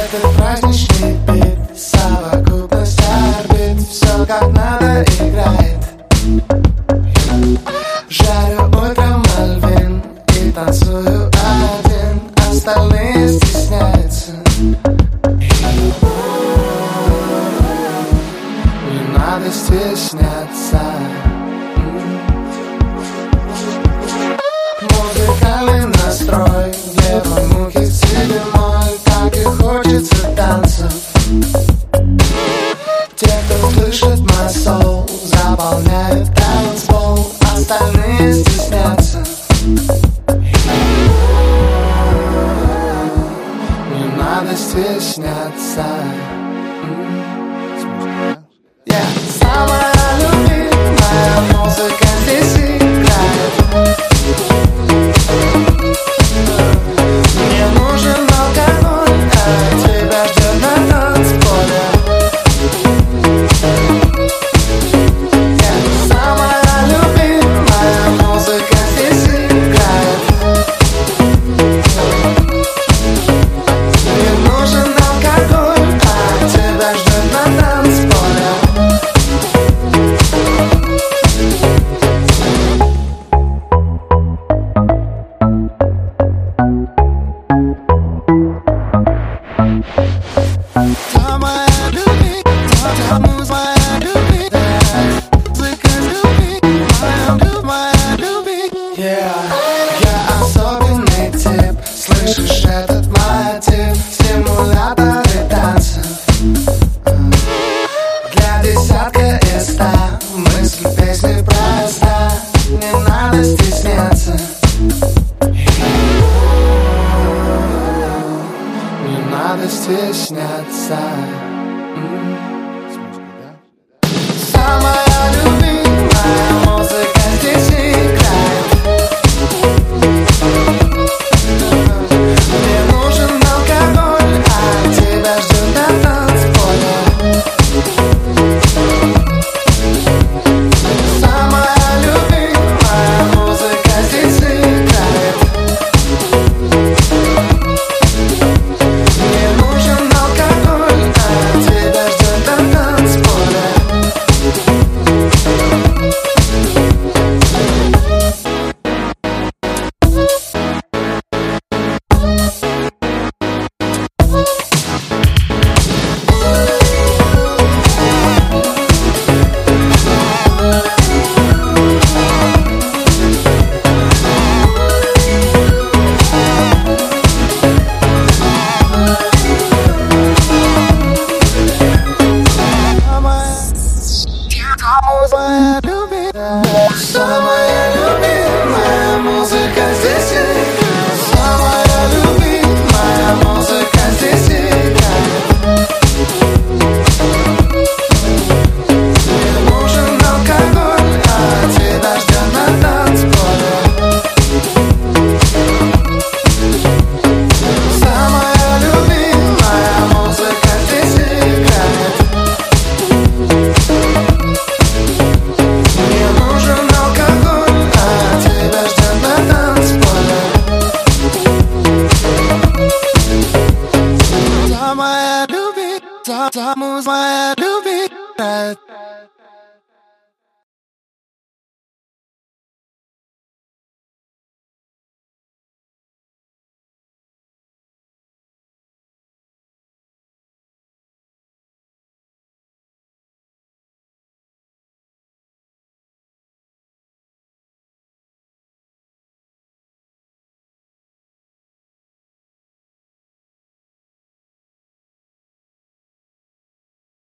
Этот праздничный бит, совокупность орбит, все как надо играет. Жарю утром мальвин и танцую один, остальные стесняются. Не надо стесняться. Музыкальный настрой, где муки себе мой, так и хочется танцев. Те, кто слышит мой соул, заполняют танцпол, остальные стеснятся. Не надо стесняться. Самая любимая музыка здесь играет. Мне нужен алкоголь, а тебя ждет на танцполе. Самая любимая музыка здесь играет. Мне нужен алкоголь, а тебя ждет на танцполе. Я особенный тип, слышишь этот мотив, стимуляторы танцев. Для десятка из 100 мысль песни проста, не надо стесняться. Не надо стесняться. Самая любимая музыка здесь играет. Мне нужен алкоголь, а тебя ждет на танцполе. Самая любимая музыка здесь играет. Мне нужен алкоголь, а тебя ждет на танцполе. Самая любимая музыка здесь играет. Самая любимая музыка здесь играет. Мне нужен алкоголь, а тебя ждет на танцполе. Самая любимая музыка здесь играет. Мне нужен алкоголь, а тебя ждет на танцполе. Самая любимая, самая любимая.